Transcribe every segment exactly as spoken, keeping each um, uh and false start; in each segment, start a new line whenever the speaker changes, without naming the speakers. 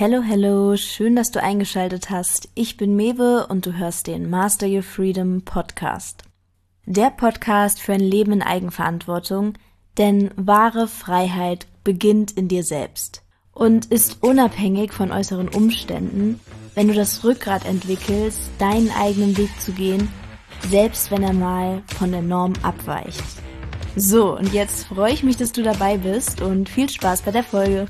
Hello, hello, schön, dass du eingeschaltet hast. Ich bin Mewe und du hörst den Master Your Freedom Podcast. Der Podcast für ein Leben in Eigenverantwortung, denn wahre Freiheit beginnt in dir selbst und ist unabhängig von äußeren Umständen, wenn du das Rückgrat entwickelst, deinen eigenen Weg zu gehen, selbst wenn er mal von der Norm abweicht. So, und jetzt freue ich mich, dass du dabei bist und viel Spaß bei der Folge.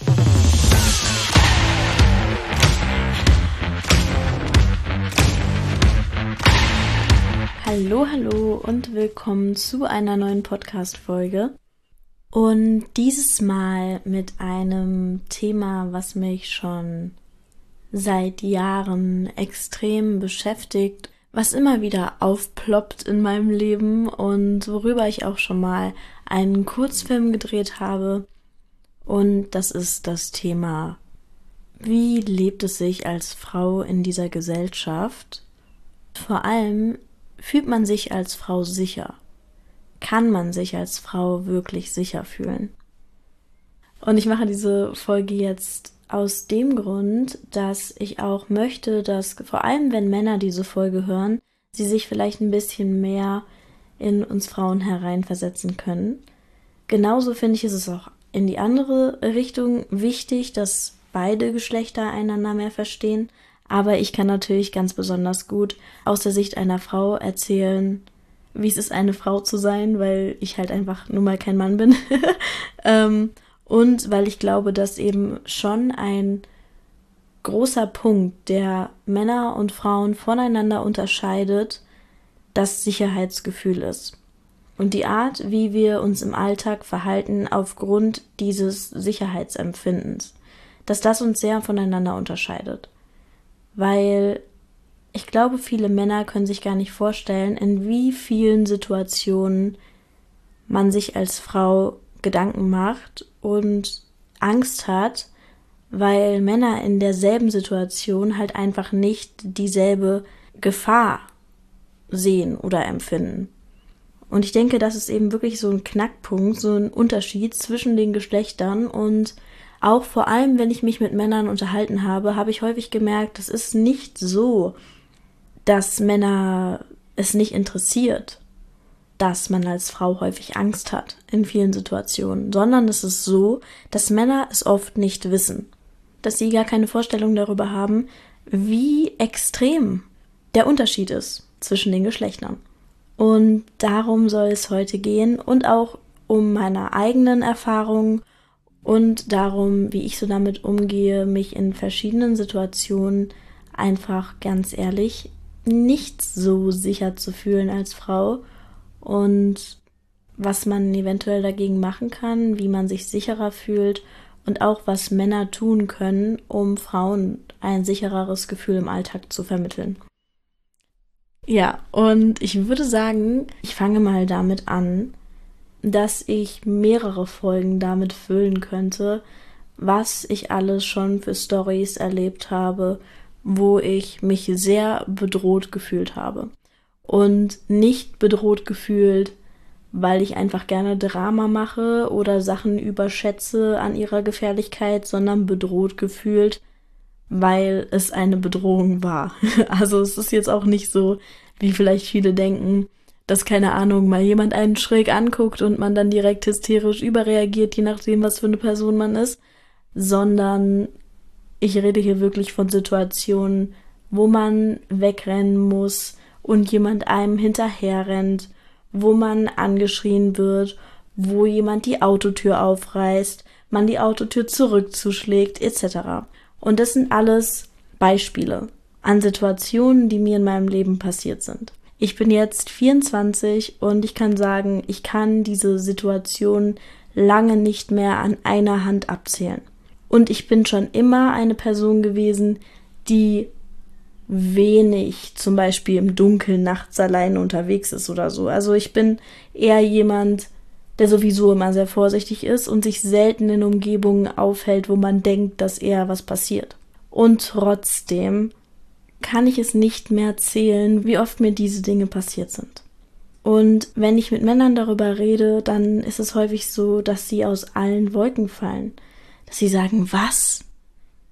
Hallo, hallo und willkommen zu einer neuen Podcast-Folge. Und dieses Mal mit einem Thema, was mich schon seit Jahren extrem beschäftigt, was immer wieder aufploppt in meinem Leben und worüber ich auch schon mal einen Kurzfilm gedreht habe. Und das ist das Thema: Wie lebt es sich als Frau in dieser Gesellschaft? Vor allem, fühlt man sich als Frau sicher? Kann man sich als Frau wirklich sicher fühlen? Und ich mache diese Folge jetzt aus dem Grund, dass ich auch möchte, dass vor allem, wenn Männer diese Folge hören, sie sich vielleicht ein bisschen mehr in uns Frauen hereinversetzen können. Genauso finde ich, ist es auch in die andere Richtung wichtig, dass beide Geschlechter einander mehr verstehen. Aber ich kann natürlich ganz besonders gut aus der Sicht einer Frau erzählen, wie es ist, eine Frau zu sein, weil ich halt einfach nun mal kein Mann bin. ähm, und weil ich glaube, dass eben schon ein großer Punkt, der Männer und Frauen voneinander unterscheidet, das Sicherheitsgefühl ist. Und die Art, wie wir uns im Alltag verhalten aufgrund dieses Sicherheitsempfindens, dass das uns sehr voneinander unterscheidet. Weil ich glaube, viele Männer können sich gar nicht vorstellen, in wie vielen Situationen man sich als Frau Gedanken macht und Angst hat, weil Männer in derselben Situation halt einfach nicht dieselbe Gefahr sehen oder empfinden. Und ich denke, das ist eben wirklich so ein Knackpunkt, so ein Unterschied zwischen den Geschlechtern. Und auch vor allem, wenn ich mich mit Männern unterhalten habe, habe ich häufig gemerkt, es ist nicht so, dass Männer es nicht interessiert, dass man als Frau häufig Angst hat in vielen Situationen, sondern es ist so, dass Männer es oft nicht wissen, dass sie gar keine Vorstellung darüber haben, wie extrem der Unterschied ist zwischen den Geschlechtern. Und darum soll es heute gehen und auch um meine eigenen Erfahrungen und darum, wie ich so damit umgehe, mich in verschiedenen Situationen einfach ganz ehrlich nicht so sicher zu fühlen als Frau und was man eventuell dagegen machen kann, wie man sich sicherer fühlt und auch was Männer tun können, um Frauen ein sichereres Gefühl im Alltag zu vermitteln. Ja, und ich würde sagen, ich fange mal damit an, dass ich mehrere Folgen damit füllen könnte, was ich alles schon für Storys erlebt habe, wo ich mich sehr bedroht gefühlt habe. Und nicht bedroht gefühlt, weil ich einfach gerne Drama mache oder Sachen überschätze an ihrer Gefährlichkeit, sondern bedroht gefühlt, weil es eine Bedrohung war. Also es ist jetzt auch nicht so, wie vielleicht viele denken, dass, keine Ahnung, mal jemand einen schräg anguckt und man dann direkt hysterisch überreagiert, je nachdem, was für eine Person man ist, sondern ich rede hier wirklich von Situationen, wo man wegrennen muss und jemand einem hinterherrennt, wo man angeschrien wird, wo jemand die Autotür aufreißt, man die Autotür zurückzuschlägt, et cetera. Und das sind alles Beispiele an Situationen, die mir in meinem Leben passiert sind. Ich bin jetzt vierundzwanzig und ich kann sagen, ich kann diese Situation lange nicht mehr an einer Hand abzählen. Und ich bin schon immer eine Person gewesen, die wenig zum Beispiel im Dunkeln nachts alleine unterwegs ist oder so. Also ich bin eher jemand, der sowieso immer sehr vorsichtig ist und sich selten in Umgebungen aufhält, wo man denkt, dass eher was passiert. Und trotzdem kann ich es nicht mehr zählen, wie oft mir diese Dinge passiert sind. Und wenn ich mit Männern darüber rede, dann ist es häufig so, dass sie aus allen Wolken fallen. Dass sie sagen, was?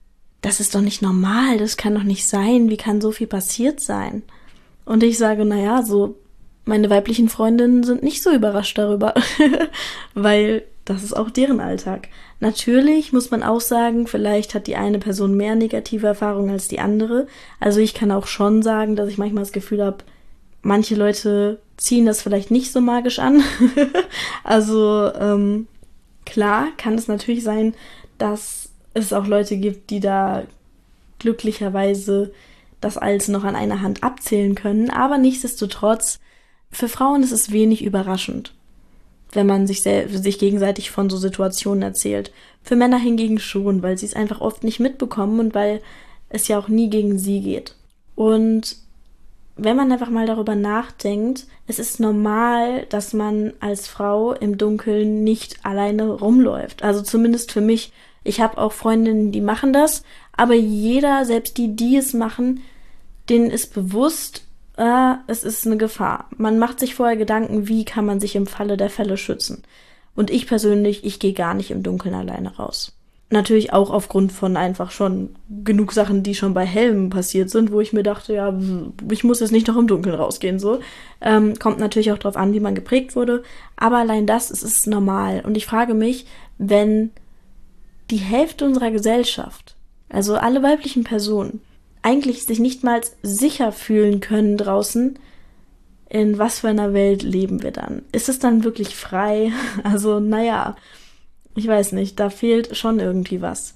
das ist doch nicht normal, das kann doch nicht sein, wie kann so viel passiert sein? Und ich sage, naja, so, meine weiblichen Freundinnen sind nicht so überrascht darüber, weil das ist auch deren Alltag. Natürlich muss man auch sagen, vielleicht hat die eine Person mehr negative Erfahrungen als die andere. Also ich kann auch schon sagen, dass ich manchmal das Gefühl habe, manche Leute ziehen das vielleicht nicht so magisch an. Also ähm, klar kann es natürlich sein, dass es auch Leute gibt, die da glücklicherweise das alles noch an einer Hand abzählen können. Aber nichtsdestotrotz, für Frauen ist es wenig überraschend, wenn man sich, sel- sich gegenseitig von so Situationen erzählt. Für Männer hingegen schon, weil sie es einfach oft nicht mitbekommen und weil es ja auch nie gegen sie geht. Und wenn man einfach mal darüber nachdenkt, es ist normal, dass man als Frau im Dunkeln nicht alleine rumläuft. Also zumindest für mich. Ich habe auch Freundinnen, die machen das, aber jeder, selbst die, die es machen, denen ist bewusst, äh, es ist eine Gefahr. Man macht sich vorher Gedanken, wie kann man sich im Falle der Fälle schützen. Und ich persönlich, ich gehe gar nicht im Dunkeln alleine raus. Natürlich auch aufgrund von einfach schon genug Sachen, die schon bei Helmen passiert sind, wo ich mir dachte, ja, ich muss jetzt nicht noch im Dunkeln rausgehen, so. Ähm, kommt natürlich auch drauf an, wie man geprägt wurde. Aber allein das, es ist normal. Und ich frage mich, wenn die Hälfte unserer Gesellschaft, also alle weiblichen Personen, eigentlich sich nicht mal sicher fühlen können draußen, in was für einer Welt leben wir dann? Ist es dann wirklich frei? Also, naja, ich weiß nicht, da fehlt schon irgendwie was.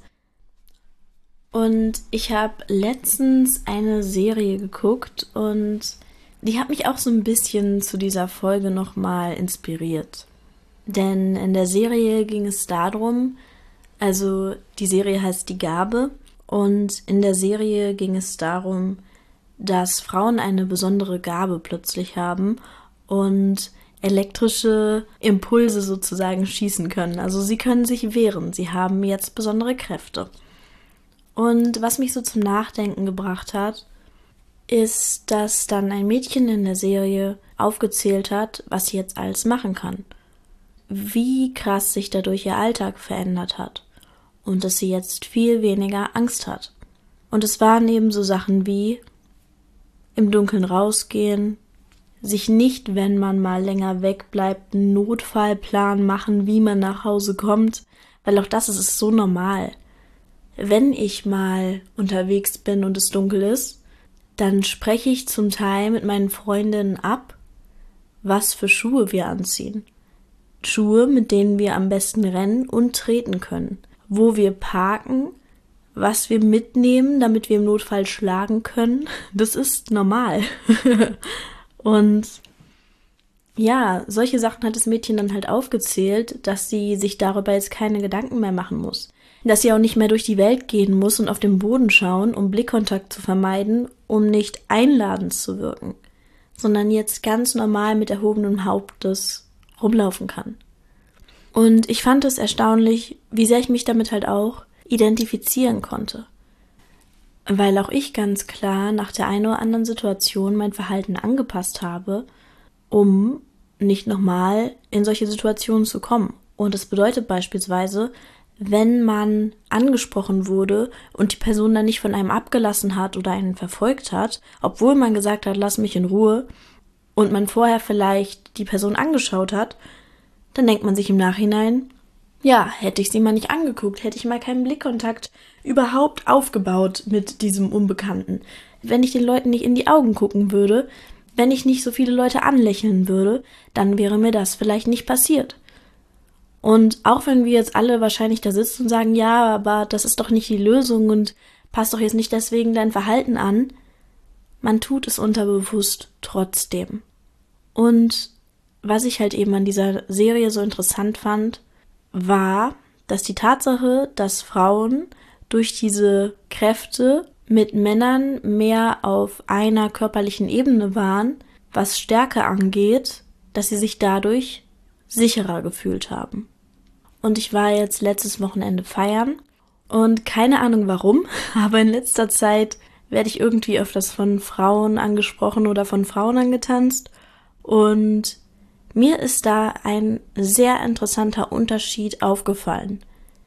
Und ich habe letztens eine Serie geguckt und die hat mich auch so ein bisschen zu dieser Folge nochmal inspiriert. Denn in der Serie ging es darum, also die Serie heißt Die Gabe und in der Serie ging es darum, dass Frauen eine besondere Gabe plötzlich haben und elektrische Impulse sozusagen schießen können. Also sie können sich wehren, sie haben jetzt besondere Kräfte. Und was mich so zum Nachdenken gebracht hat, ist, dass dann ein Mädchen in der Serie aufgezählt hat, was sie jetzt alles machen kann. Wie krass sich dadurch ihr Alltag verändert hat. Und dass sie jetzt viel weniger Angst hat. Und es waren eben so Sachen wie im Dunkeln rausgehen, sich nicht, wenn man mal länger wegbleibt, einen Notfallplan machen, wie man nach Hause kommt, weil auch das ist, ist so normal. Wenn ich mal unterwegs bin und es dunkel ist, dann spreche ich zum Teil mit meinen Freundinnen ab, was für Schuhe wir anziehen. Schuhe, mit denen wir am besten rennen und treten können. Wo wir parken, was wir mitnehmen, damit wir im Notfall schlagen können, das ist normal. Und ja, solche Sachen hat das Mädchen dann halt aufgezählt, dass sie sich darüber jetzt keine Gedanken mehr machen muss. Dass sie auch nicht mehr durch die Welt gehen muss und auf den Boden schauen, um Blickkontakt zu vermeiden, um nicht einladend zu wirken, sondern jetzt ganz normal mit erhobenem Hauptes rumlaufen kann. Und ich fand es erstaunlich, wie sehr ich mich damit halt auch identifizieren konnte. Weil auch ich ganz klar nach der einen oder anderen Situation mein Verhalten angepasst habe, um nicht nochmal in solche Situationen zu kommen. Und das bedeutet beispielsweise, wenn man angesprochen wurde und die Person dann nicht von einem abgelassen hat oder einen verfolgt hat, obwohl man gesagt hat, lass mich in Ruhe, und man vorher vielleicht die Person angeschaut hat, dann denkt man sich im Nachhinein, ja, hätte ich sie mal nicht angeguckt, hätte ich mal keinen Blickkontakt überhaupt aufgebaut mit diesem Unbekannten. Wenn ich den Leuten nicht in die Augen gucken würde, wenn ich nicht so viele Leute anlächeln würde, dann wäre mir das vielleicht nicht passiert. Und auch wenn wir jetzt alle wahrscheinlich da sitzen und sagen, ja, aber das ist doch nicht die Lösung und passt doch jetzt nicht deswegen dein Verhalten an, man tut es unterbewusst trotzdem. Und was ich halt eben an dieser Serie so interessant fand, war, dass die Tatsache, dass Frauen durch diese Kräfte mit Männern mehr auf einer körperlichen Ebene waren, was Stärke angeht, dass sie sich dadurch sicherer gefühlt haben. Und ich war jetzt letztes Wochenende feiern und keine Ahnung warum, aber in letzter Zeit werde ich irgendwie öfters von Frauen angesprochen oder von Frauen angetanzt und mir ist da ein sehr interessanter Unterschied aufgefallen.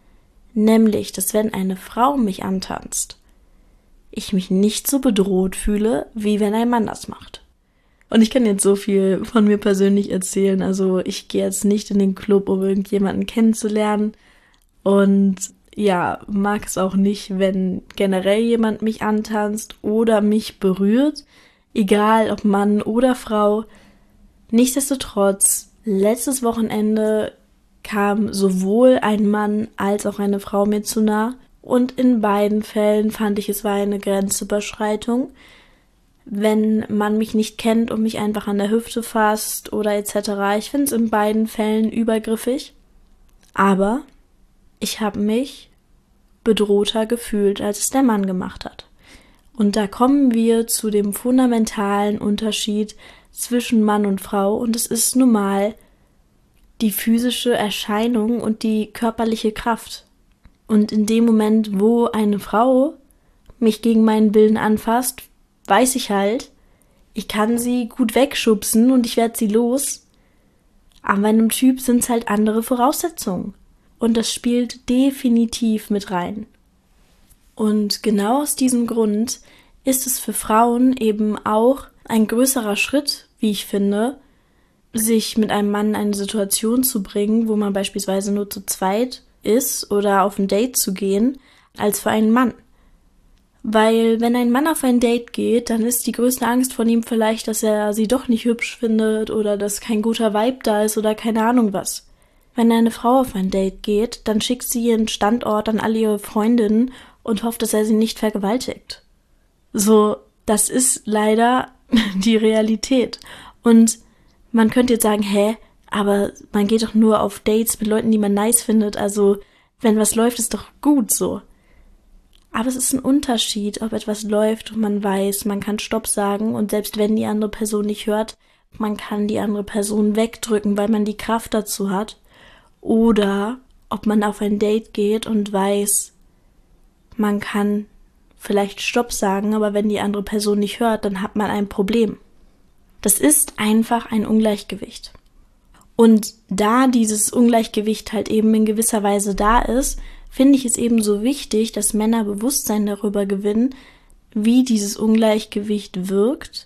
Nämlich, dass wenn eine Frau mich antanzt, ich mich nicht so bedroht fühle, wie wenn ein Mann das macht. Und ich kann jetzt so viel von mir persönlich erzählen. Also ich gehe jetzt nicht in den Club, um irgendjemanden kennenzulernen. Und ja, mag es auch nicht, wenn generell jemand mich antanzt oder mich berührt. Egal, ob Mann oder Frau. Nichtsdestotrotz, letztes Wochenende kam sowohl ein Mann als auch eine Frau mir zu nah. Und in beiden Fällen fand ich, es war eine Grenzüberschreitung. Wenn man mich nicht kennt und mich einfach an der Hüfte fasst oder et cetera. Ich finde es in beiden Fällen übergriffig. Aber ich habe mich bedrohter gefühlt, als es der Mann gemacht hat. Und da kommen wir zu dem fundamentalen Unterschied zwischen Mann und Frau. Und es ist nun mal die physische Erscheinung und die körperliche Kraft. Und in dem Moment, wo eine Frau mich gegen meinen Willen anfasst, weiß ich halt, ich kann sie gut wegschubsen und ich werde sie los. Aber bei einem Typ sind es halt andere Voraussetzungen. Und das spielt definitiv mit rein. Und genau aus diesem Grund ist es für Frauen eben auch ein größerer Schritt, wie ich finde, sich mit einem Mann in eine Situation zu bringen, wo man beispielsweise nur zu zweit ist oder auf ein Date zu gehen, als für einen Mann. Weil wenn ein Mann auf ein Date geht, dann ist die größte Angst von ihm vielleicht, dass er sie doch nicht hübsch findet oder dass kein guter Vibe da ist oder keine Ahnung was. Wenn eine Frau auf ein Date geht, dann schickt sie ihren Standort an alle ihre Freundinnen und hofft, dass er sie nicht vergewaltigt. So, das ist leider die Realität. Und man könnte jetzt sagen, hä, aber man geht doch nur auf Dates mit Leuten, die man nice findet, also wenn was läuft, ist doch gut so. Aber es ist ein Unterschied, ob etwas läuft und man weiß, man kann Stopp sagen und selbst wenn die andere Person nicht hört, man kann die andere Person wegdrücken, weil man die Kraft dazu hat. Oder ob man auf ein Date geht und weiß, man kann vielleicht Stopp sagen, aber wenn die andere Person nicht hört, dann hat man ein Problem. Das ist einfach ein Ungleichgewicht. Und da dieses Ungleichgewicht halt eben in gewisser Weise da ist, finde ich es eben so wichtig, dass Männer Bewusstsein darüber gewinnen, wie dieses Ungleichgewicht wirkt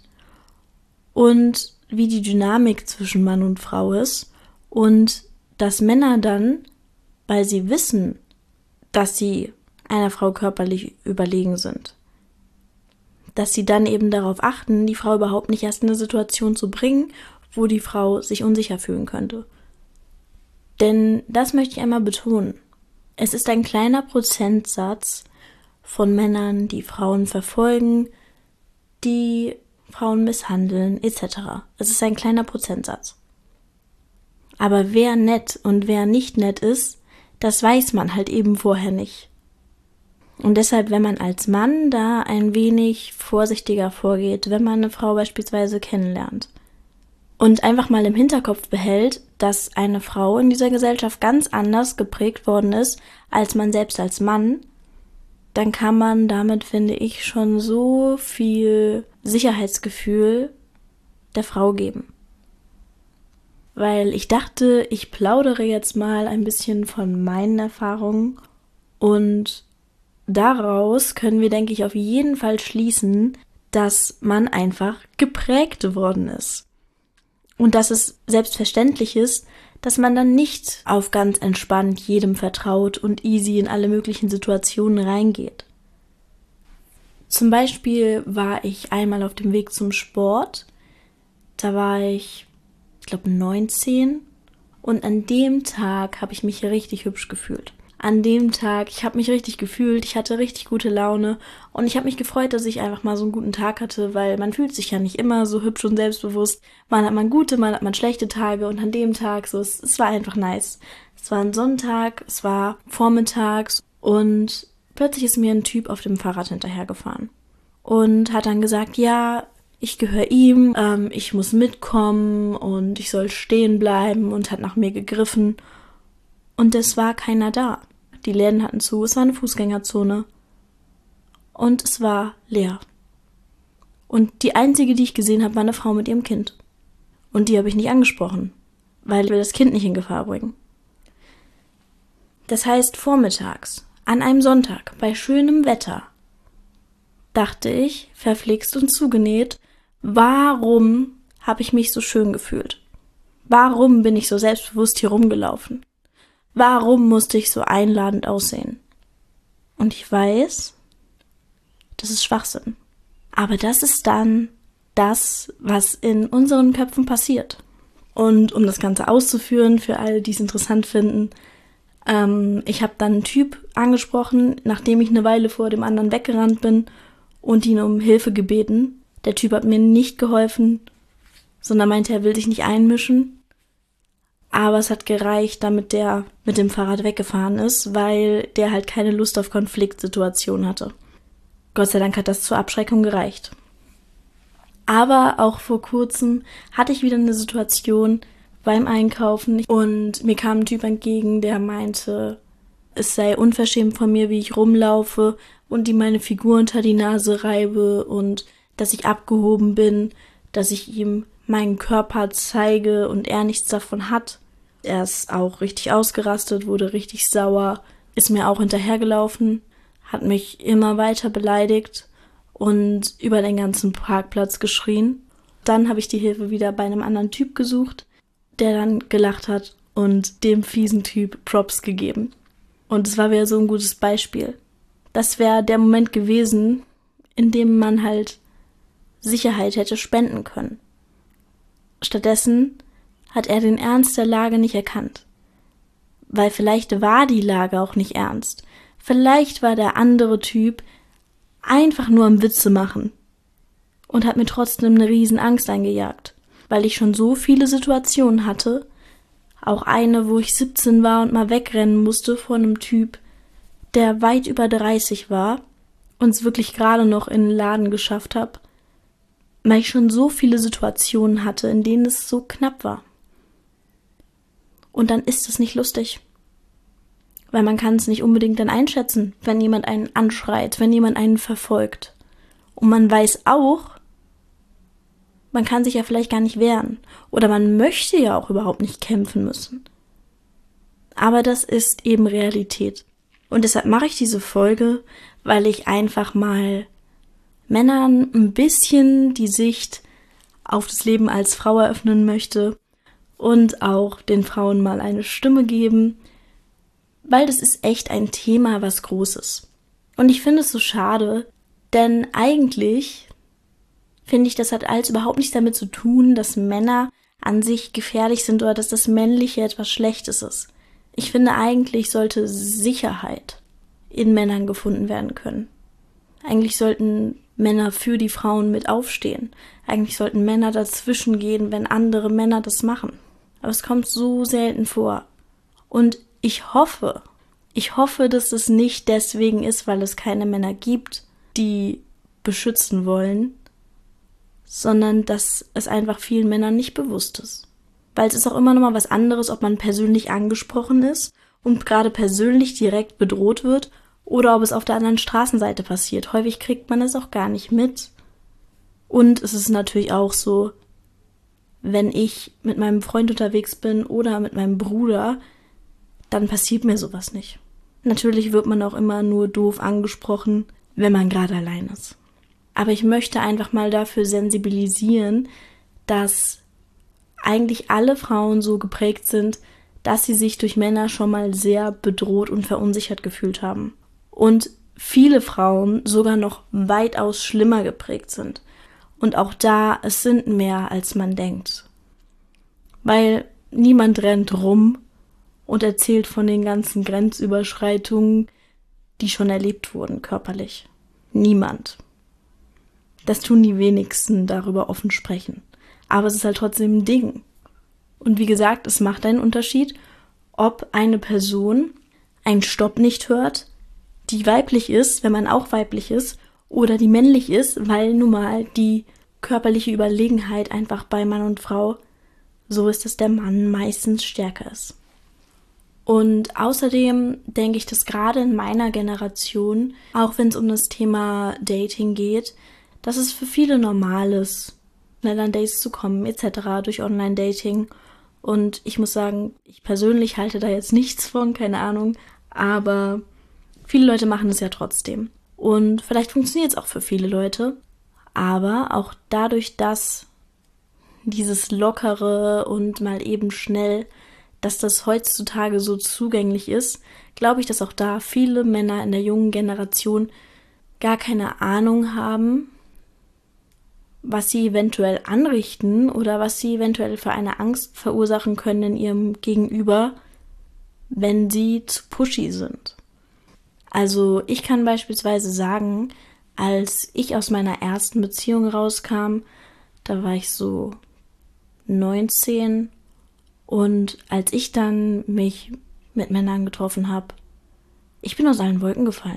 und wie die Dynamik zwischen Mann und Frau ist und dass Männer dann, weil sie wissen, dass sie einer Frau körperlich überlegen sind, dass sie dann eben darauf achten, die Frau überhaupt nicht erst in eine Situation zu bringen, wo die Frau sich unsicher fühlen könnte. Denn das möchte ich einmal betonen. Es ist ein kleiner Prozentsatz von Männern, die Frauen verfolgen, die Frauen misshandeln, et cetera. Es ist ein kleiner Prozentsatz. Aber wer nett und wer nicht nett ist, das weiß man halt eben vorher nicht. Und deshalb, wenn man als Mann da ein wenig vorsichtiger vorgeht, wenn man eine Frau beispielsweise kennenlernt und einfach mal im Hinterkopf behält, dass eine Frau in dieser Gesellschaft ganz anders geprägt worden ist, als man selbst als Mann, dann kann man damit, finde ich, schon so viel Sicherheitsgefühl der Frau geben. Weil ich dachte, ich plaudere jetzt mal ein bisschen von meinen Erfahrungen und daraus können wir, denke ich, auf jeden Fall schließen, dass man einfach geprägt worden ist. Und dass es selbstverständlich ist, dass man dann nicht auf ganz entspannt jedem vertraut und easy in alle möglichen Situationen reingeht. Zum Beispiel war ich einmal auf dem Weg zum Sport. Da war ich, ich glaube, neunzehn. Und an dem Tag habe ich mich richtig hübsch gefühlt. An dem Tag, ich habe mich richtig gefühlt, ich hatte richtig gute Laune und ich habe mich gefreut, dass ich einfach mal so einen guten Tag hatte, weil man fühlt sich ja nicht immer so hübsch und selbstbewusst. Mal hat man gute, mal hat man schlechte Tage und an dem Tag, so, es, es war einfach nice. Es war ein Sonntag, es war vormittags und plötzlich ist mir ein Typ auf dem Fahrrad hinterhergefahren und hat dann gesagt, ja, ich gehöre ihm, ähm, ich muss mitkommen und ich soll stehen bleiben und hat nach mir gegriffen und es war keiner da. Die Läden hatten zu, es war eine Fußgängerzone und es war leer. Und die einzige, die ich gesehen habe, war eine Frau mit ihrem Kind. Und die habe ich nicht angesprochen, weil wir das Kind nicht in Gefahr bringen. Das heißt, vormittags, an einem Sonntag, bei schönem Wetter, dachte ich, verflixt und zugenäht, warum habe ich mich so schön gefühlt? Warum bin ich so selbstbewusst hier rumgelaufen? Warum musste ich so einladend aussehen? Und ich weiß, das ist Schwachsinn. Aber das ist dann das, was in unseren Köpfen passiert. Und um das Ganze auszuführen, für alle, die es interessant finden, ähm, ich habe dann einen Typ angesprochen, nachdem ich eine Weile vor dem anderen weggerannt bin und ihn um Hilfe gebeten. Der Typ hat mir nicht geholfen, sondern meinte, er will sich nicht einmischen. Aber es hat gereicht, damit der mit dem Fahrrad weggefahren ist, weil der halt keine Lust auf Konfliktsituationen hatte. Gott sei Dank hat das zur Abschreckung gereicht. Aber auch vor kurzem hatte ich wieder eine Situation beim Einkaufen und mir kam ein Typ entgegen, der meinte, es sei unverschämt von mir, wie ich rumlaufe und ihm meine Figur unter die Nase reibe und dass ich abgehoben bin, dass ich ihm meinen Körper zeige und er nichts davon hat. Er ist auch richtig ausgerastet, wurde richtig sauer, ist mir auch hinterhergelaufen, hat mich immer weiter beleidigt und über den ganzen Parkplatz geschrien. Dann habe ich die Hilfe wieder bei einem anderen Typ gesucht, der dann gelacht hat und dem fiesen Typ Props gegeben. Und es war wieder so ein gutes Beispiel. Das wäre der Moment gewesen, in dem man halt Sicherheit hätte spenden können. Stattdessen hat er den Ernst der Lage nicht erkannt. Weil vielleicht war die Lage auch nicht ernst. Vielleicht war der andere Typ einfach nur am Witze machen und hat mir trotzdem eine riesen Angst eingejagt, weil ich schon so viele Situationen hatte, auch eine, wo ich siebzehn war und mal wegrennen musste vor einem Typ, der weit über dreißig war und es wirklich gerade noch in den Laden geschafft habe, weil ich schon so viele Situationen hatte, in denen es so knapp war. Und dann ist es nicht lustig. Weil man kann es nicht unbedingt dann einschätzen, wenn jemand einen anschreit, wenn jemand einen verfolgt. Und man weiß auch, man kann sich ja vielleicht gar nicht wehren. Oder man möchte ja auch überhaupt nicht kämpfen müssen. Aber das ist eben Realität. Und deshalb mache ich diese Folge, weil ich einfach mal Männern ein bisschen die Sicht auf das Leben als Frau eröffnen möchte und auch den Frauen mal eine Stimme geben, weil das ist echt ein Thema, was groß ist. Und ich finde es so schade, denn eigentlich finde ich, das hat alles überhaupt nichts damit zu tun, dass Männer an sich gefährlich sind oder dass das Männliche etwas Schlechtes ist. Ich finde, eigentlich sollte Sicherheit in Männern gefunden werden können. Eigentlich sollten Männer für die Frauen mit aufstehen. Eigentlich sollten Männer dazwischen gehen, wenn andere Männer das machen. Aber es kommt so selten vor. Und ich hoffe, ich hoffe, dass es nicht deswegen ist, weil es keine Männer gibt, die beschützen wollen, sondern dass es einfach vielen Männern nicht bewusst ist. Weil es ist auch immer noch mal was anderes, ob man persönlich angesprochen ist und gerade persönlich direkt bedroht wird oder ob es auf der anderen Straßenseite passiert. Häufig kriegt man es auch gar nicht mit. Und es ist natürlich auch so, wenn ich mit meinem Freund unterwegs bin oder mit meinem Bruder, dann passiert mir sowas nicht. Natürlich wird man auch immer nur doof angesprochen, wenn man gerade allein ist. Aber ich möchte einfach mal dafür sensibilisieren, dass eigentlich alle Frauen so geprägt sind, dass sie sich durch Männer schon mal sehr bedroht und verunsichert gefühlt haben. Und viele Frauen sogar noch weitaus schlimmer geprägt sind. Und auch da, es sind mehr, als man denkt. Weil niemand rennt rum und erzählt von den ganzen Grenzüberschreitungen, die schon erlebt wurden, körperlich. Niemand. Das tun die wenigsten, darüber offen sprechen. Aber es ist halt trotzdem ein Ding. Und wie gesagt, es macht einen Unterschied, ob eine Person einen Stopp nicht hört, die weiblich ist, wenn man auch weiblich ist, oder die männlich ist, weil nun mal die körperliche Überlegenheit einfach bei Mann und Frau so ist, dass der Mann meistens stärker ist. Und außerdem denke ich, dass gerade in meiner Generation, auch wenn es um das Thema Dating geht, dass es für viele normal ist, schnell an Dates zu kommen, et cetera durch Online-Dating. Und ich muss sagen, ich persönlich halte da jetzt nichts von, keine Ahnung. aber viele Leute machen es ja trotzdem. Und vielleicht funktioniert es auch für viele Leute, aber auch dadurch, dass dieses Lockere und mal eben schnell, dass das heutzutage so zugänglich ist, glaube ich, dass auch da viele Männer in der jungen Generation gar keine Ahnung haben, was sie eventuell anrichten oder was sie eventuell für eine Angst verursachen können in ihrem Gegenüber, wenn sie zu pushy sind. Also ich kann beispielsweise sagen, als ich aus meiner ersten Beziehung rauskam, da war ich so neunzehn und als ich dann mich mit Männern getroffen habe, ich bin aus allen Wolken gefallen.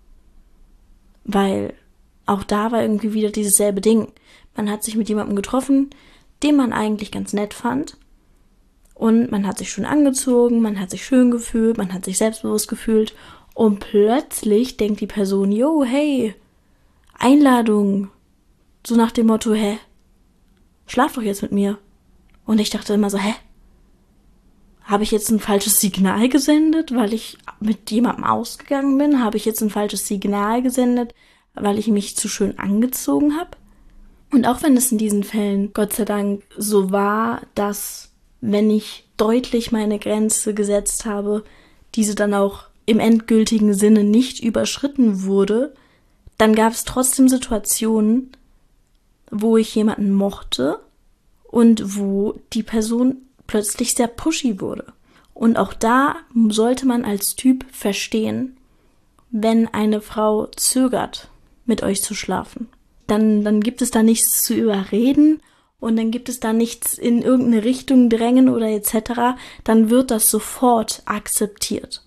Weil auch da war irgendwie wieder dieses selbe Ding. Man hat sich mit jemandem getroffen, den man eigentlich ganz nett fand. Und man hat sich schön angezogen, man hat sich schön gefühlt, man hat sich selbstbewusst gefühlt. Und plötzlich denkt die Person, yo, hey, Einladung. So nach dem Motto, hä, schlaf doch jetzt mit mir. Und ich dachte immer so, hä? Habe ich jetzt ein falsches Signal gesendet, weil ich mit jemandem ausgegangen bin? Habe ich jetzt ein falsches Signal gesendet, weil ich mich zu schön angezogen habe? Und auch wenn es in diesen Fällen Gott sei Dank so war, dass, wenn ich deutlich meine Grenze gesetzt habe, diese dann auch im endgültigen Sinne nicht überschritten wurde, dann gab es trotzdem Situationen, wo ich jemanden mochte und wo die Person plötzlich sehr pushy wurde. Und auch da sollte man als Typ verstehen, wenn eine Frau zögert, mit euch zu schlafen. Dann, dann gibt es da nichts zu überreden und dann gibt es da nichts in irgendeine Richtung drängen oder et cetera. Dann wird das sofort akzeptiert.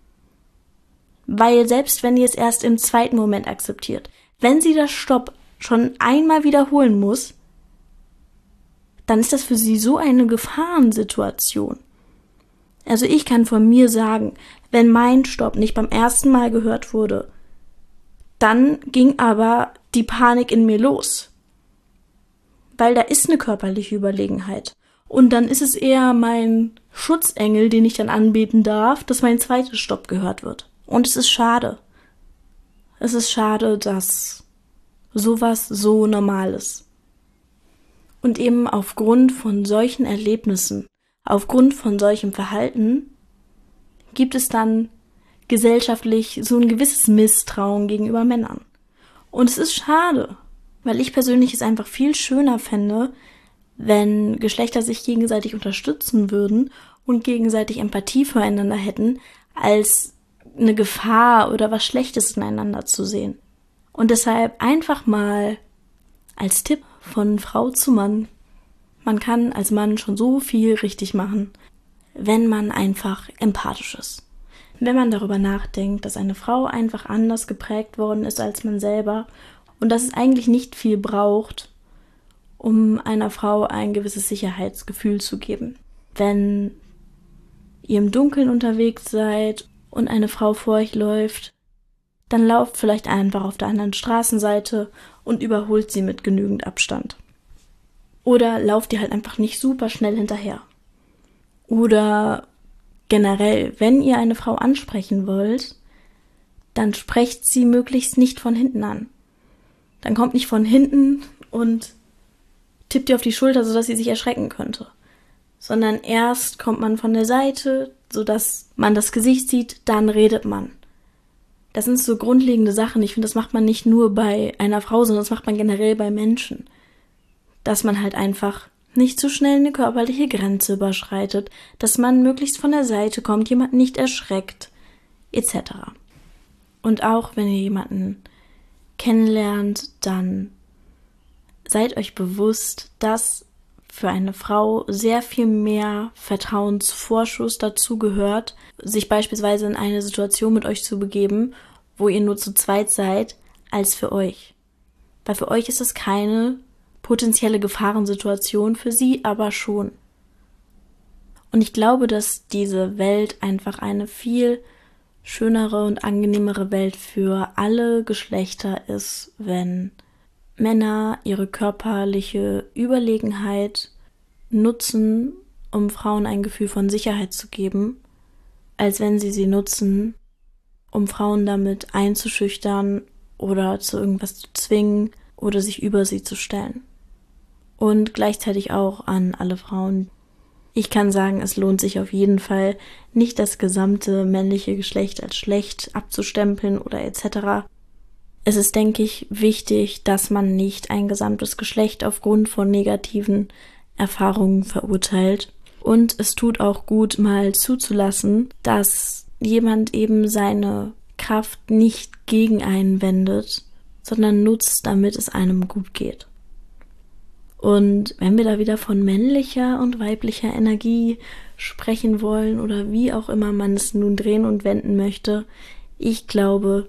Weil selbst wenn ihr es erst im zweiten Moment akzeptiert, wenn sie das Stopp schon einmal wiederholen muss, dann ist das für sie so eine Gefahrensituation. Also ich kann von mir sagen, wenn mein Stopp nicht beim ersten Mal gehört wurde, dann ging aber die Panik in mir los. Weil da ist eine körperliche Überlegenheit. Und dann ist es eher mein Schutzengel, den ich dann anbeten darf, dass mein zweites Stopp gehört wird. Und es ist schade. Es ist schade, dass sowas so normal ist. Und eben aufgrund von solchen Erlebnissen, aufgrund von solchem Verhalten, gibt es dann gesellschaftlich so ein gewisses Misstrauen gegenüber Männern. Und es ist schade, weil ich persönlich es einfach viel schöner fände, wenn Geschlechter sich gegenseitig unterstützen würden und gegenseitig Empathie füreinander hätten, als eine Gefahr oder was Schlechtes ineinander zu sehen. Und deshalb einfach mal als Tipp von Frau zu Mann: Man kann als Mann schon so viel richtig machen, wenn man einfach empathisch ist. Wenn man darüber nachdenkt, dass eine Frau einfach anders geprägt worden ist als man selber und dass es eigentlich nicht viel braucht, um einer Frau ein gewisses Sicherheitsgefühl zu geben. Wenn ihr im Dunkeln unterwegs seid und eine Frau vor euch läuft, dann lauft vielleicht einfach auf der anderen Straßenseite und überholt sie mit genügend Abstand. Oder lauft ihr halt einfach nicht super schnell hinterher. Oder generell, wenn ihr eine Frau ansprechen wollt, dann sprecht sie möglichst nicht von hinten an. Dann kommt nicht von hinten und tippt ihr auf die Schulter, sodass sie sich erschrecken könnte. Sondern erst kommt man von der Seite, sodass man das Gesicht sieht, dann redet man. Das sind so grundlegende Sachen. Ich finde, das macht man nicht nur bei einer Frau, sondern das macht man generell bei Menschen. Dass man halt einfach nicht zu schnell eine körperliche Grenze überschreitet, dass man möglichst von der Seite kommt, jemanden nicht erschreckt, et cetera. Und auch wenn ihr jemanden kennenlernt, dann seid euch bewusst, dass für eine Frau sehr viel mehr Vertrauensvorschuss dazu gehört, sich beispielsweise in eine Situation mit euch zu begeben, wo ihr nur zu zweit seid, als für euch. Weil für euch ist es keine potenzielle Gefahrensituation, für sie aber schon. Und ich glaube, dass diese Welt einfach eine viel schönere und angenehmere Welt für alle Geschlechter ist, wenn Männer ihre körperliche Überlegenheit nutzen, um Frauen ein Gefühl von Sicherheit zu geben als wenn sie sie nutzen, um Frauen damit einzuschüchtern oder zu irgendwas zu zwingen oder sich über sie zu stellen. Und gleichzeitig auch an alle Frauen. Ich kann sagen, es lohnt sich auf jeden Fall, nicht das gesamte männliche Geschlecht als schlecht abzustempeln oder et cetera. Es ist, denke ich, wichtig, dass man nicht ein gesamtes Geschlecht aufgrund von negativen Erfahrungen verurteilt. Und es tut auch gut, mal zuzulassen, dass jemand eben seine Kraft nicht gegen einen wendet, sondern nutzt, damit es einem gut geht. Und wenn wir da wieder von männlicher und weiblicher Energie sprechen wollen oder wie auch immer man es nun drehen und wenden möchte, ich glaube,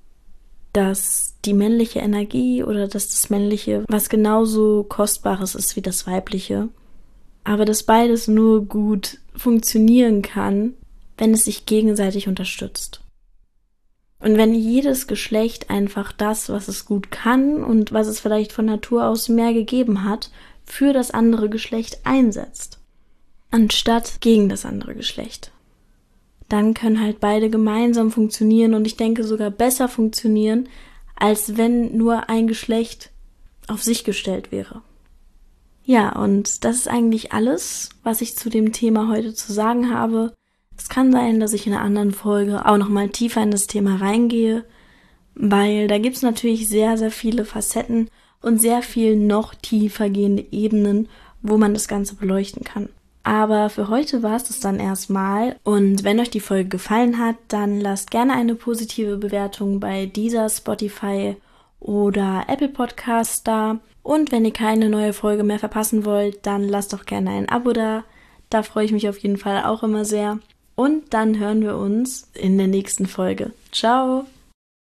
dass die männliche Energie oder dass das Männliche was genauso Kostbares ist wie das Weibliche, aber dass beides nur gut funktionieren kann, wenn es sich gegenseitig unterstützt. Und wenn jedes Geschlecht einfach das, was es gut kann und was es vielleicht von Natur aus mehr gegeben hat, für das andere Geschlecht einsetzt, anstatt gegen das andere Geschlecht, dann können halt beide gemeinsam funktionieren und ich denke sogar besser funktionieren, als wenn nur ein Geschlecht auf sich gestellt wäre. Ja, und das ist eigentlich alles, was ich zu dem Thema heute zu sagen habe. Es kann sein, dass ich in einer anderen Folge auch nochmal tiefer in das Thema reingehe, weil da gibt es natürlich sehr, sehr viele Facetten und sehr viel noch tiefer gehende Ebenen, wo man das Ganze beleuchten kann. Aber für heute war es das dann erstmal und wenn euch die Folge gefallen hat, dann lasst gerne eine positive Bewertung bei Deezer, Spotify oder Apple Podcasts da. Und wenn ihr keine neue Folge mehr verpassen wollt, dann lasst doch gerne ein Abo da. Da freue ich mich auf jeden Fall auch immer sehr. Und dann hören wir uns in der nächsten Folge. Ciao!